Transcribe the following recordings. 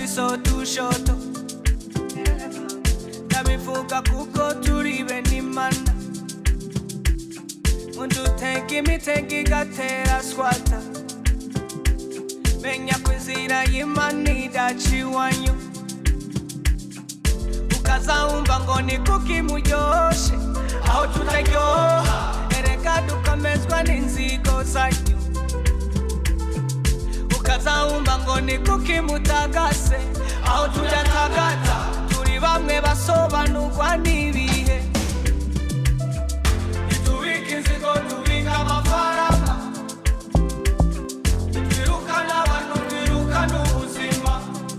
so dushoto ndabivuga kuko turi benimana Mundu tenki imitengi gatera swata Menya kwizira y'Imana idaciwanyu Ukazawumva ngo ni kuki muryoshe Aho tutaryoha Erega dukomezwa n'inzigo zanyu Ukazawumva ngo ni kuki mutagase Aho tudatagata Turi bamwe basobanurwa n'ibihe Nitubika inzigo tubika amafaranga Twirukana abantu twirukana ubuzima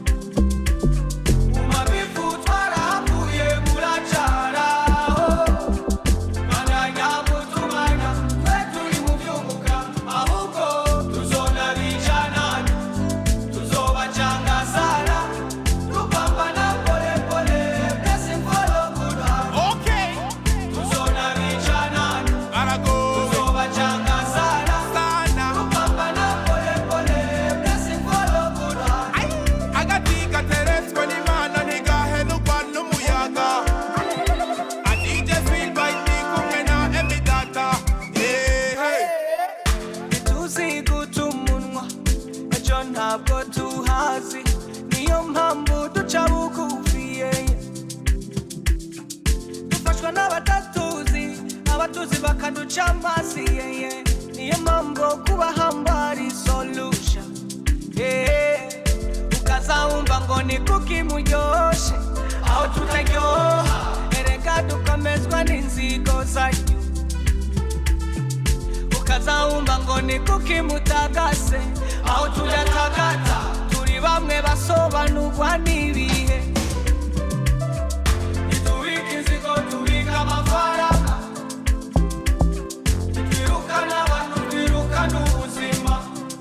Umabifu twarahakuye muracaraho Mananya mutumanya twe turi mu byunguka Ahubwo tuzonabijana Tuzobacanga sana Tupambana pole pole Blessing follow good heart Okay Tuzonabijana Tuzobacanga sana Tupambana pole pole Blessing follow good heart Agatika teretswe n'Imana ntigahera n'umuyaga DJ Feel by me kumwe na Emidata Ntituzi guta umunwa Ejo ntabwo tuhazi Niyo mpamvu duca bugufiye Dufashwa n'abatatuzi Abatuzi bakaduca amazi Niyo mpamvu kubahamba ari solution Ukazawumva ngo ni kuki muryoshe Aho tutaryoha Erega dukomezwa n'inzigo zanyu Ukazawumva ngo ni kuki mutagase Aho tudatagata Turi bamwe basobanurwa n'ibihe Nitubika inzigo tubika amafaranga Twirukana abantu twirukana ubuzima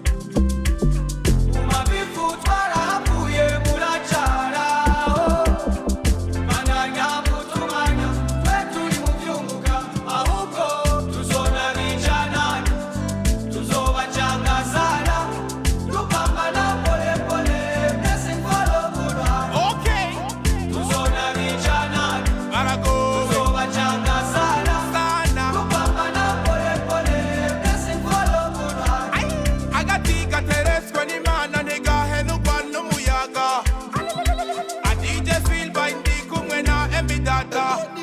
Umabifu twarahakuye muracaraho Mananya mutumanya twe turi mu byunguka Ahubwo tuzonabijana Tuzobacanga sana Tupambana pole pole Blessing follow good heart Okay Tuzonabijana Tuzobacanga sana Tupambana pole pole Blessing follow good heart Agatika teretswe n'Imana ntigahera n'umuyaga DJ Feel by me kumwe na Emidata